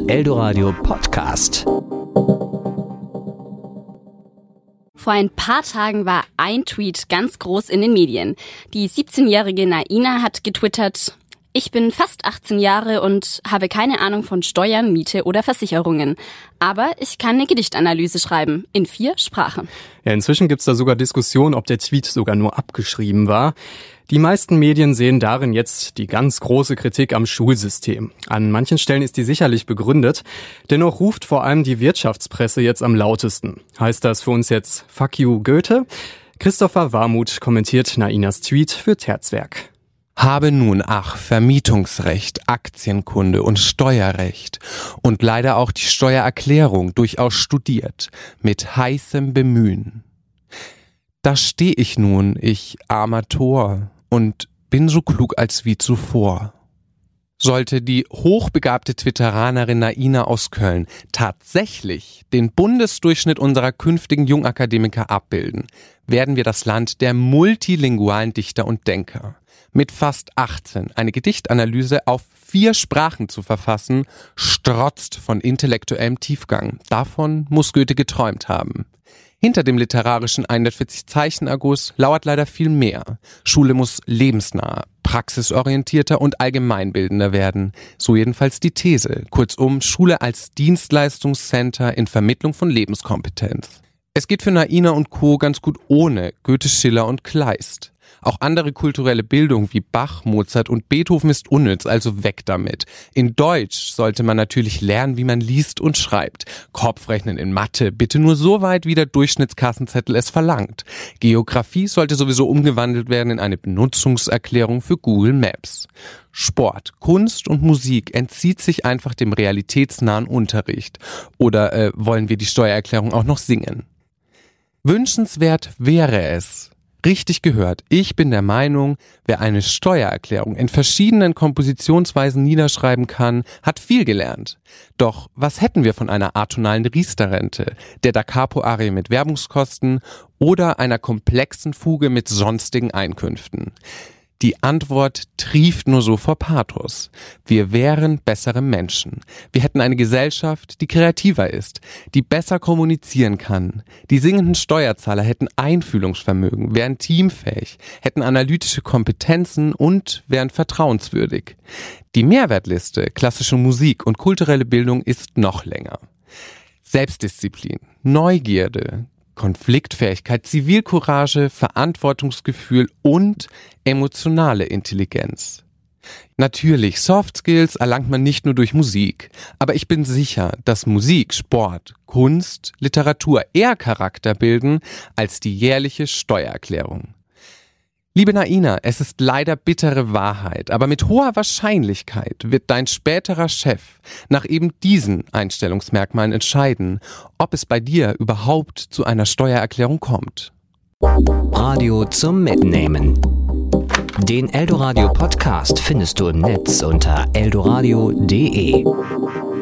Eldoradio Podcast. Vor ein paar Tagen war ein Tweet ganz groß in den Medien. Die 17-jährige Naina hat getwittert: Ich bin fast 18 Jahre und habe keine Ahnung von Steuern, Miete oder Versicherungen. Aber ich kann eine Gedichtanalyse schreiben, in 4 Sprachen. Ja, inzwischen gibt's da sogar Diskussionen, ob der Tweet sogar nur abgeschrieben war. Die meisten Medien sehen darin jetzt die ganz große Kritik am Schulsystem. An manchen Stellen ist die sicherlich begründet. Dennoch ruft vor allem die Wirtschaftspresse jetzt am lautesten. Heißt das für uns jetzt Fuck you Goethe? Christopher Warmuth kommentiert Nainas Tweet für Terzwerk. Habe nun, Vermietungsrecht, Aktienkunde und Steuerrecht und leider auch die Steuererklärung durchaus studiert, mit heißem Bemühen. Da steh ich nun, ich armer Tor, und bin so klug als wie zuvor. Sollte die hochbegabte Twitteranerin Naina aus Köln tatsächlich den Bundesdurchschnitt unserer künftigen Jungakademiker abbilden, werden wir das Land der multilingualen Dichter und Denker. Mit fast 18 eine Gedichtanalyse auf 4 Sprachen zu verfassen, strotzt von intellektuellem Tiefgang. Davon muss Goethe geträumt haben. Hinter dem literarischen 140-Zeichen-Erguss lauert leider viel mehr. Schule muss lebensnah, praxisorientierter und allgemeinbildender werden. So jedenfalls die These. Kurzum, Schule als Dienstleistungscenter in Vermittlung von Lebenskompetenz. Es geht für Naina und Co. ganz gut ohne Goethe, Schiller und Kleist. Auch andere kulturelle Bildung wie Bach, Mozart und Beethoven ist unnütz, also weg damit. In Deutsch sollte man natürlich lernen, wie man liest und schreibt. Kopfrechnen in Mathe bitte nur so weit, wie der Durchschnittskassenzettel es verlangt. Geografie sollte sowieso umgewandelt werden in eine Benutzungserklärung für Google Maps. Sport, Kunst und Musik entzieht sich einfach dem realitätsnahen Unterricht. Oder wollen wir die Steuererklärung auch noch singen? Wünschenswert wäre es. Richtig gehört. Ich bin der Meinung, wer eine Steuererklärung in verschiedenen Kompositionsweisen niederschreiben kann, hat viel gelernt. Doch was hätten wir von einer atonalen Riester-Rente, der Da Capo-Arie mit Werbungskosten oder einer komplexen Fuge mit sonstigen Einkünften? Die Antwort trieft nur so vor Pathos. Wir wären bessere Menschen. Wir hätten eine Gesellschaft, die kreativer ist, die besser kommunizieren kann. Die singenden Steuerzahler hätten Einfühlungsvermögen, wären teamfähig, hätten analytische Kompetenzen und wären vertrauenswürdig. Die Mehrwertliste, klassische Musik und kulturelle Bildung ist noch länger. Selbstdisziplin, Neugierde, Konfliktfähigkeit, Zivilcourage, Verantwortungsgefühl und emotionale Intelligenz. Natürlich, Soft Skills erlangt man nicht nur durch Musik, aber ich bin sicher, dass Musik, Sport, Kunst, Literatur eher Charakter bilden als die jährliche Steuererklärung. Liebe Naina, es ist leider bittere Wahrheit, aber mit hoher Wahrscheinlichkeit wird dein späterer Chef nach eben diesen Einstellungsmerkmalen entscheiden, ob es bei dir überhaupt zu einer Steuererklärung kommt. Radio zum Mitnehmen. Den Eldoradio Podcast findest du im Netz unter eldoradio.de.